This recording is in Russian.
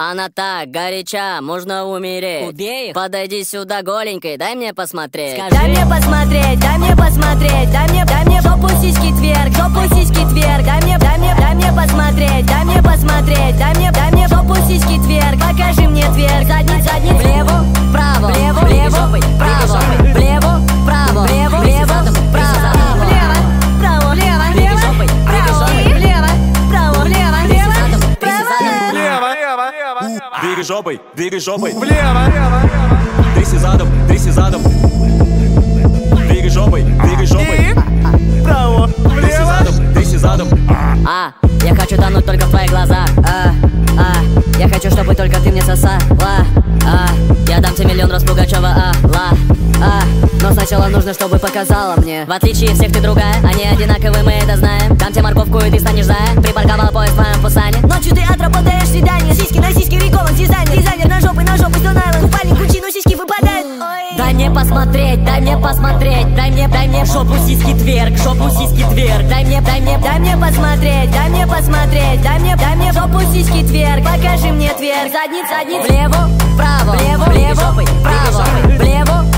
Она так горяча, можно умереть. Убей их. Подойди сюда голенькой, дай мне посмотреть. Скажи. Дай мне посмотреть, дай мне посмотреть, дай мне жопу сиськи тверк, жопу сиськи тверк, дай мне посмотреть, дай мне посмотреть, дай мне жопу сиськи тверк, покажи мне тверк, задницу, влево, вправо, влево, вправо, влево, вправо, влево, вправо, влево, вправо, влево, вправо, влево, вправо, влево, Двигай жопой, двигай жопой. Влево. Тряси задом, тряси задом. Двигай жопой, двигай жопой. Право, Тряси влево. задом, тряси задом. Я хочу тонуть только в твоих глазах. Я хочу, чтобы только ты мне сосала. Я дам тебе миллион раз Пугачева. Но сначала нужно, чтобы показала мне. В отличие всех ты другая, они одинаковые, мы это знаем. Дам тебе морковку и ты станешь зая. Припарковал поезд в твоем Пусане. Ночью ты отработаешь свидание, сиськи на сиськи, Рикован дизайнер, дизайнер на жопу, Стонайлен, купальник, Гуччи, но сиськи выпадают. Дай мне посмотреть, дай мне посмотреть, дай мне жопу сиськи тверк, жопу сиськи тверк, дай мне посмотреть, дай мне посмотреть, дай мне жопу сиськи тверк, покажи мне тверк, задницу, влево, вправо, влево, влево, вправо, влево,